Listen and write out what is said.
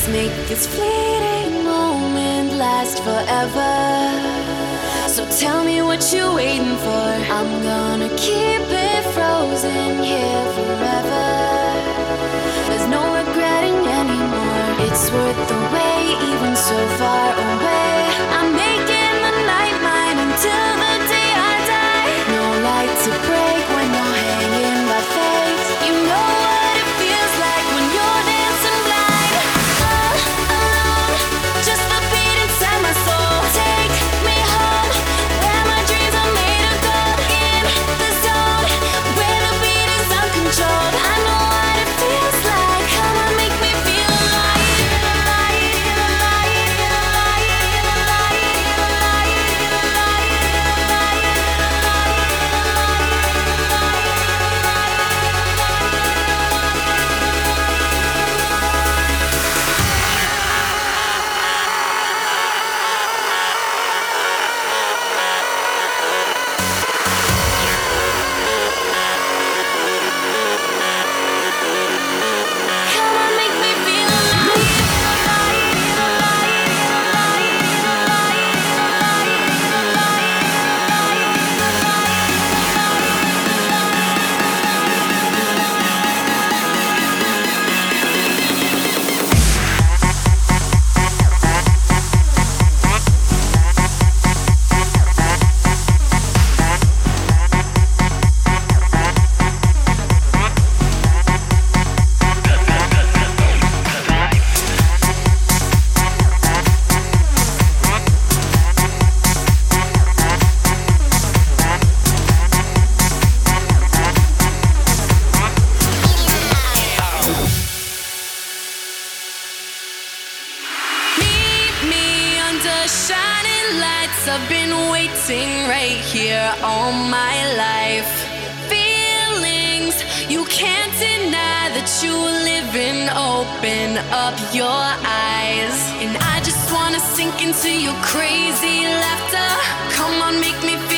Let's make this fleeting moment last forever. So tell me what you're waiting for. I'm gonna keep it frozen here forever. There's no regretting anymore. It's worth the wait, even so far away. I'm making the night mine until the day I die. No light to break when you're hanging by faith. You know what it feels like when you're dancing blind. All alone, just the beat inside my soul. Take me home, where my dreams are made of gold. In the zone, where the beat is uncontrolled. I know what it feels like. Come on, make me feel alive. Come on, make me feel shining lights. I've been waiting right here all my life. Feelings you can't deny that you live in. Open up your eyes, and I just wanna sink into your crazy laughter. Come on, make me feel